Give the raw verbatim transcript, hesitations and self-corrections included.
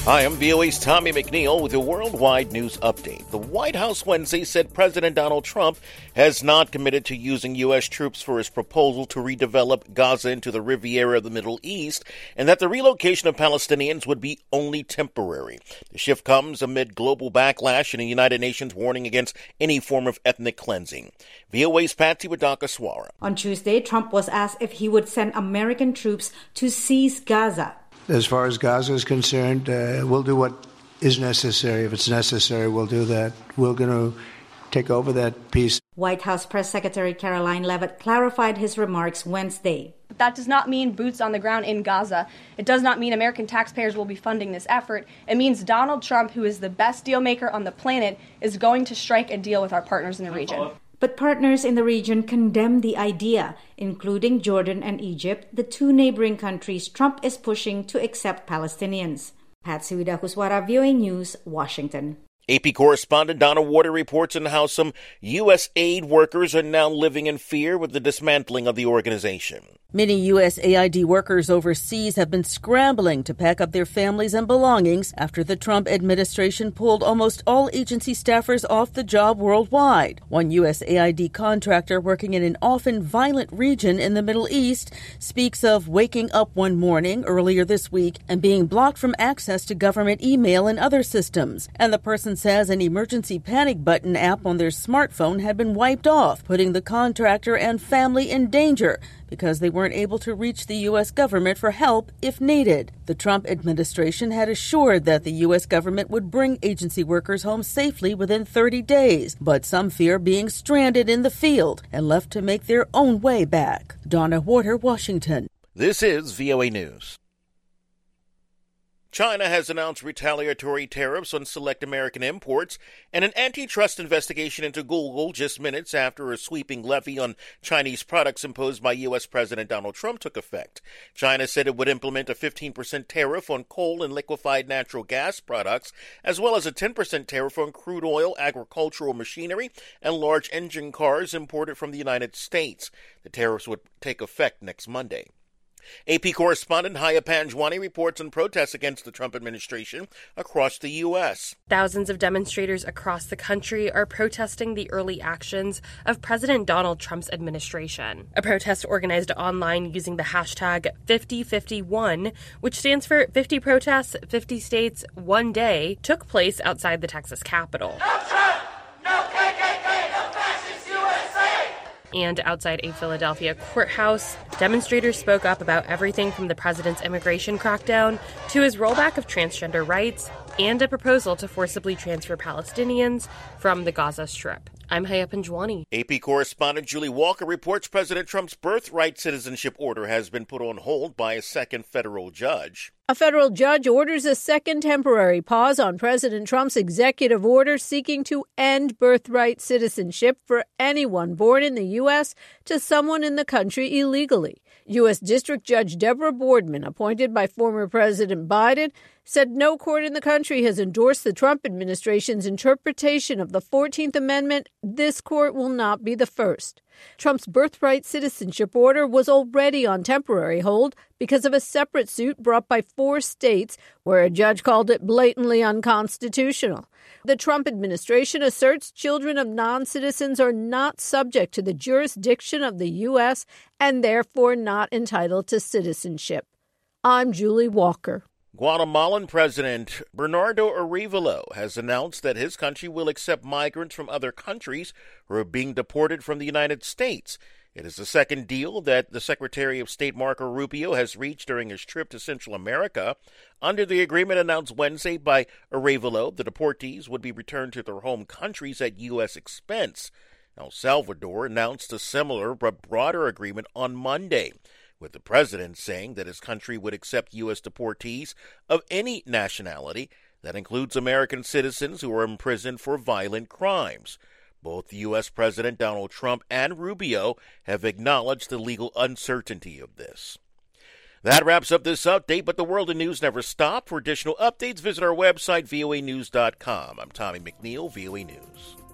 Hi, I'm V O A's Tommy McNeil with a worldwide news update. The White House Wednesday said President Donald Trump has not committed to using U S troops for his proposal to redevelop Gaza into the Riviera of the Middle East, and that the relocation of Palestinians would be only temporary. The shift comes amid global backlash and the United Nations warning against any form of ethnic cleansing. V O A's Patsy Wadakaswara. On Tuesday, Trump was asked if he would send American troops to seize Gaza. As far as Gaza is concerned, uh, we'll do what is necessary. If it's necessary, we'll do that. We're going to take over that piece. White House Press Secretary Caroline Leavitt clarified his remarks Wednesday. That does not mean boots on the ground in Gaza. It does not mean American taxpayers will be funding this effort. It means Donald Trump, who is the best deal maker on the planet, is going to strike a deal with our partners in the region. But partners in the region condemn the idea, including Jordan and Egypt, the two neighboring countries Trump is pushing to accept Palestinians. Patsy Wadakaswara, V O A News, Washington. A P correspondent Donna Warder reports on how some U S aid workers are now living in fear with the dismantling of the organization. Many U S A I D workers overseas have been scrambling to pack up their families and belongings after the Trump administration pulled almost all agency staffers off the job worldwide. One U S A I D contractor working in an often violent region in the Middle East speaks of waking up one morning earlier this week and being blocked from access to government email and other systems. And the person says an emergency panic button app on their smartphone had been wiped off, putting the contractor and family in danger because they weren't able to reach the U S government for help if needed. The Trump administration had assured that the U S government would bring agency workers home safely within thirty days, but some fear being stranded in the field and left to make their own way back. Donna Warder, Washington. This is V O A News. China has announced retaliatory tariffs on select American imports and an antitrust investigation into Google just minutes after a sweeping levy on Chinese products imposed by U S President Donald Trump took effect. China said it would implement a fifteen percent tariff on coal and liquefied natural gas products, as well as a ten percent tariff on crude oil, agricultural machinery, and large engine cars imported from the United States. The tariffs would take effect next Monday. A P correspondent Haya Panjwani reports on protests against the Trump administration across the U S. Thousands of demonstrators across the country are protesting the early actions of President Donald Trump's administration. A protest organized online using the hashtag fifty fifty-one, which stands for fifty protests, fifty states, one day, took place outside the Texas Capitol. No Trump! No K K K! No fascist U S A! And outside a Philadelphia courthouse, demonstrators spoke up about everything from the president's immigration crackdown to his rollback of transgender rights and a proposal to forcibly transfer Palestinians from the Gaza Strip. I'm Haya Panjwani. A P correspondent Julie Walker reports President Trump's birthright citizenship order has been put on hold by a second federal judge. A federal judge orders a second temporary pause on President Trump's executive order seeking to end birthright citizenship for anyone born in the U S to someone in the country illegally. U S. District Judge Deborah Boardman, appointed by former President Biden, said no court in the country has endorsed the Trump administration's interpretation of the fourteenth Amendment. This court will not be the first. Trump's birthright citizenship order was already on temporary hold because of a separate suit brought by four states where a judge called it blatantly unconstitutional. The Trump administration asserts children of non-citizens are not subject to the jurisdiction of the U S and therefore not entitled to citizenship. I'm Julie Walker. Guatemalan President Bernardo Arevalo has announced that his country will accept migrants from other countries who are being deported from the United States. It is the second deal that the Secretary of State Marco Rubio has reached during his trip to Central America. Under the agreement announced Wednesday by Arevalo, the deportees would be returned to their home countries at U S expense. El Salvador announced a similar but broader agreement on Monday, with the president saying that his country would accept U S deportees of any nationality. That includes American citizens who are imprisoned for violent crimes. Both U S. President Donald Trump and Rubio have acknowledged the legal uncertainty of this. That wraps up this update, but the world of news never stops. For additional updates, visit our website, V O A news dot com. I'm Tommy McNeil, V O A News.